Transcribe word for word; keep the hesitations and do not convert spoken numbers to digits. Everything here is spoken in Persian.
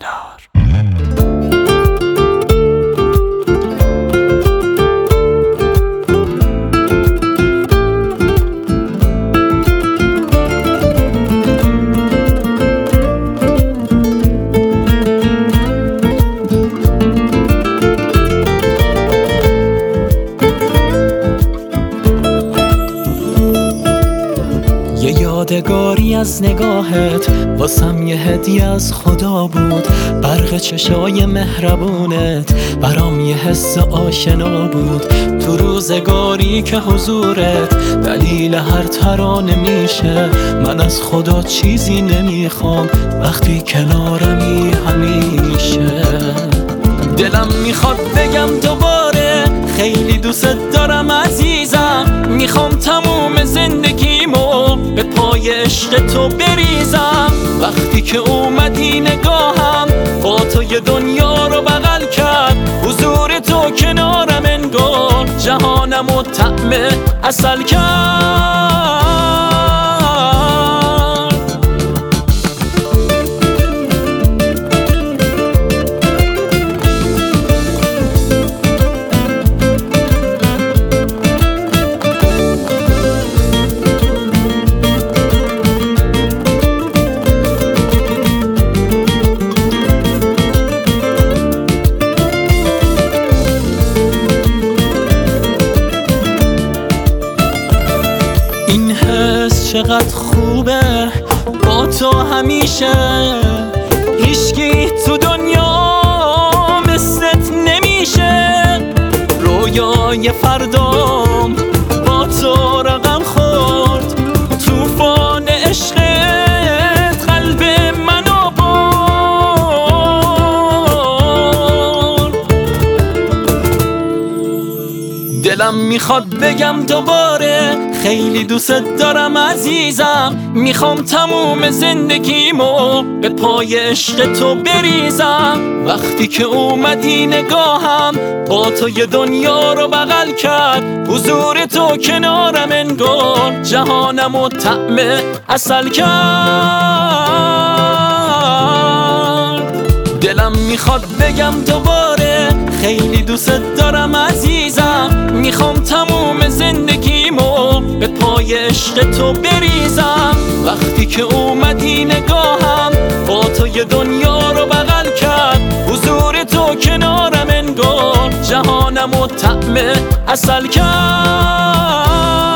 پندار. یه یادگاری از نگاهت واسم یه هدیه از خدا بود، برق چشای مهربونت برام یه حس آشنا بود. تو روزگاری که حضورت دلیل هر ترانه میشه، من از خدا چیزی نمیخوام وقتی کنارمی همیشه. دلم میخواد بگم دوباره خیلی دوست دارم عزیزم، میخوام تموم زندگیمو به پای عشق تو بریزم. وقتی که اومدی نگاهم با تو یه دنیا رو بغل کرد، حضور تو کنارم انگار جهانمو طعم عسل کرد. این حس چقدر خوبه با تو همیشه، هیچکی تو دنیا مثلت نمیشه. رویای فردام با تو رقم خورد، توفان عشقت قلب منو برد. دلم میخواد بگم دوباره خیلی دوست دارم عزیزم، میخوام تموم زندگیمو به پای عشق تو بریزم. وقتی که اومدی نگاهم با تو یه دنیا رو بغل کرد، حضور تو کنارم انگار جهانمو طعم عسل کرد. دلم میخواد بگم دوباره خیلی دوست دارم عزیزم، میخوام تموم زندگیمو به پای عشق تو بریزم. وقتی که اومدی نگاهم با تو یه دنیا رو بغل کرد، حضور تو کنارم انگار جهانمو طعم عسل کرد.